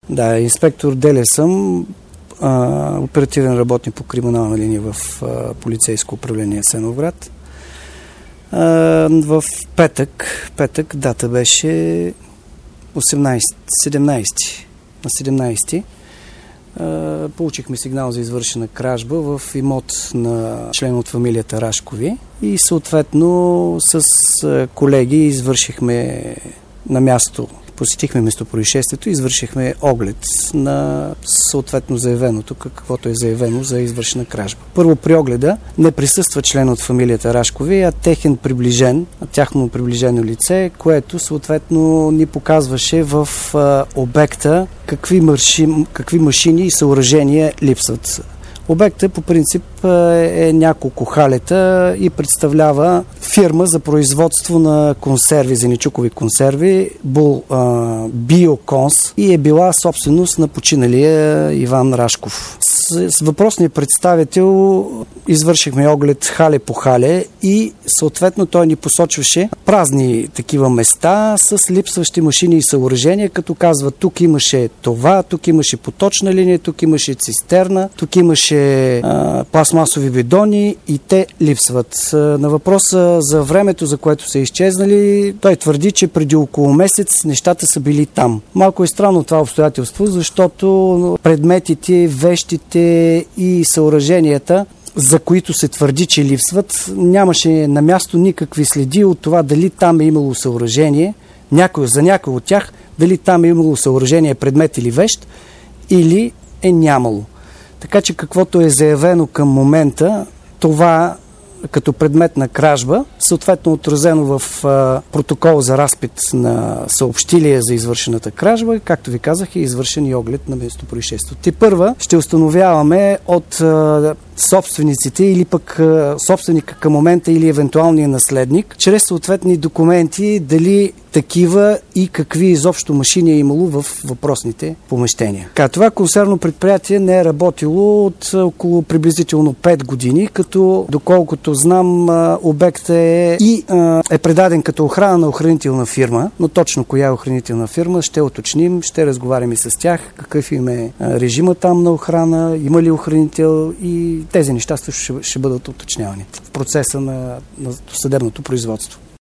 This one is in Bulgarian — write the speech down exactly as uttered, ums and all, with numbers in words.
Да, инспектор Делев съм, а, оперативен работник по криминална линия в а, полицейско управление Асеновград. А, в петък, петък дата беше осемнайсети, седемнайсети, на седемнайсети. А, получихме сигнал за извършена кражба в имот на член от фамилията Рашкови и съответно с колеги извършихме на място, посетихме местопроизшествието и извършихме оглед на съответно заявеното, каквото е заявено за извършена кражба. Първо при огледа не присъства член от фамилията Рашкови, а техен приближен, тяхно приближено лице, което съответно ни показваше в а, обекта какви, марши, какви машини и съоръжения липсват. Обектът по принцип е няколко халета и представлява фирма за производство на консерви, зеленчукови консерви, Бул Биоконс, и е била собственост на починалия Иван Рашков. С, с въпросния представител извършихме оглед хале по хале и съответно той ни посочваше празни такива места с липсващи машини и съоръжения, като казва: тук имаше това, тук имаше поточна линия, тук имаше цистерна, тук имаше а, пластмасови бидони и те липсват. На въпроса за времето, за което са изчезнали, той твърди, че преди около месец нещата са били там. Малко е странно това обстоятелство, защото предметите, вещите и съоръженията, за които се твърди, че липсват, нямаше на място никакви следи от това дали там е имало съоръжение, някой, за някой от тях, дали там е имало съоръжение, предмет или вещ, или е нямало. Така че каквото е заявено към момента, това като предмет на кражба, съответно отразено в а, протокол за разпит на съобщилия за извършената кражба, както ви казах, е извършен и оглед на местопроизшествието. Те първа ще установяваме от а, собствениците или пък а, собственика към момента или евентуалния наследник, чрез съответни документи, дали такива и какви изобщо машини е имало в въпросните помещения. Ка, това консервно предприятие не е работило от около приблизително пет години, като доколкото знам, обектът е и е предаден като охрана на охранителна фирма, но точно коя е охранителна фирма ще уточним, ще разговаряме с тях, какъв им е режима там на охрана, има ли охранител, и тези неща ще, ще бъдат уточнявани в процеса на, на съдебното производство.